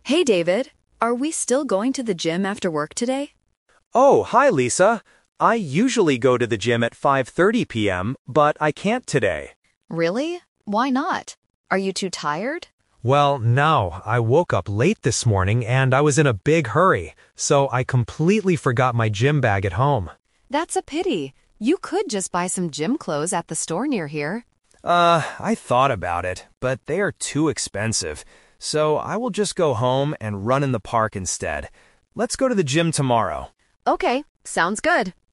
Hey, David. Are we still going to the gym after work today? Oh, hi, Lisa. I usually go to the gym at 5:30 p.m., but I can't today. Really? Why not? Are you too tired? Well, no, I woke up late this morning and I was in a big hurry, so I completely forgot my gym bag at home. That's a pity. You could just buy some gym clothes at the store near here. I thought about it, but they are too expensive. So I will just go home and run in the park instead. Let's go to the gym tomorrow. Okay, sounds good.